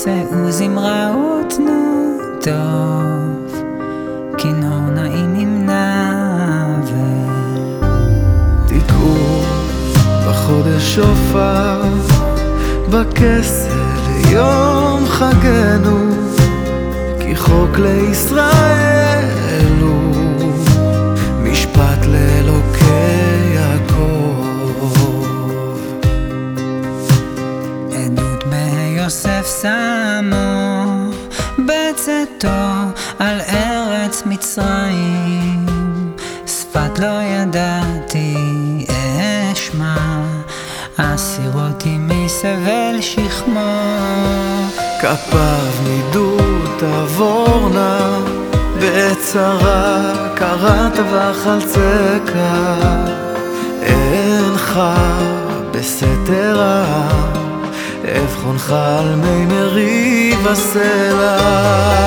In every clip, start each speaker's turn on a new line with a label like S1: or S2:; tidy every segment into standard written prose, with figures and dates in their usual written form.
S1: שאו זמרה ותנו טוב, כינור נעים עם נבל.
S2: תקעו בחודש שופר, בכסל יום חגנו, כי חוק לישראל הוא משפט לאלוקי יעקב.
S1: עדות ביוסף שמו בצאתו על ארץ מצרים, שפת לא ידעתי אשמע, אסירותי מסבל שכמו.
S2: כפיו נידו תעבורנה, בעת צרה קראת וחלצך, אינך בסתר העם, אבחונך על מי מריב הסלע.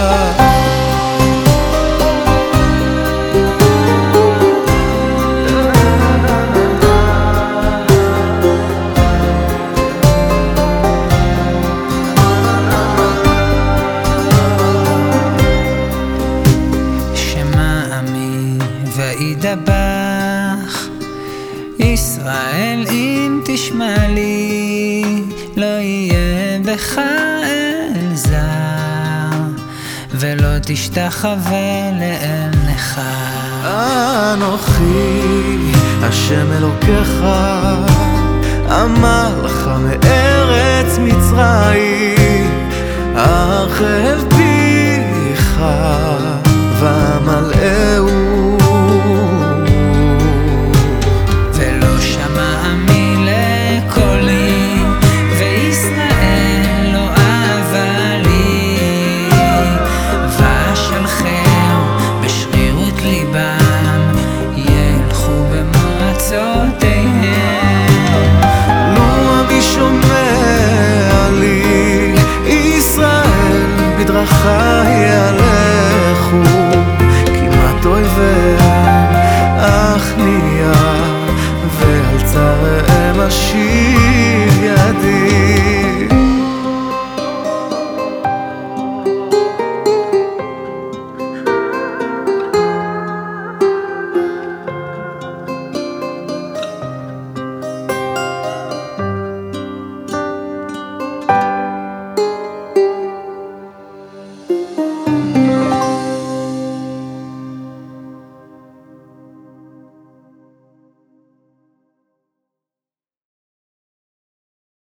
S1: וידבח ישראל אם תשמע לי, לא יהיה בך אל זר, ולא תשתחווה לאל נכר.
S2: אנוכי השם אלוקיך, אמר לך מארץ מצרים, החל